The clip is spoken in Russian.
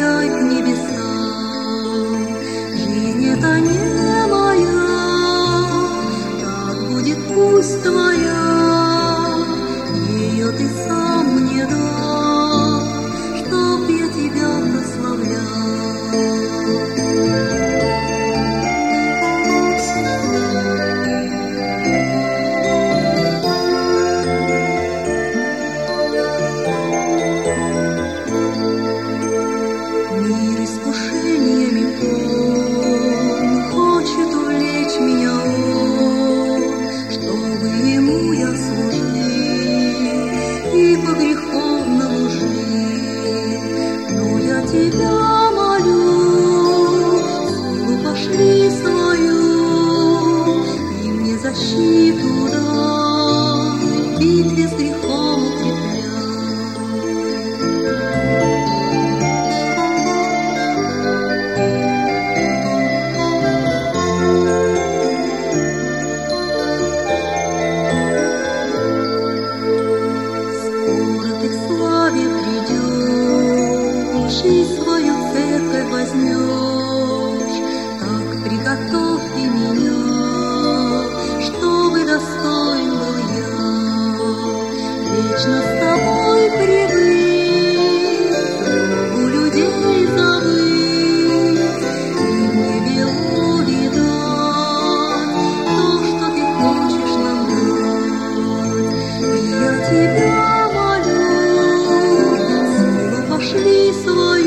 возвращай к небесам. Жизнь это не моя, так будет пусть твоя. Ее ты сам мне дашь, чтоб я тебя прославлял. Мир искушениями полн, хочет увлечь меня он, чтобы ему я служил и по греховному жить. Но я тебя молю, силу пошли свою, и мне защиту дай, в битве с грехом укрепляй. И свою церковь возьмешь, так приготовь и меня, чтобы достоин был я вечно с тобой прибыть, у людей забыть, и мне белуги дать, то, что ты хочешь нам дать. И я тебя молю, силу пошли свою,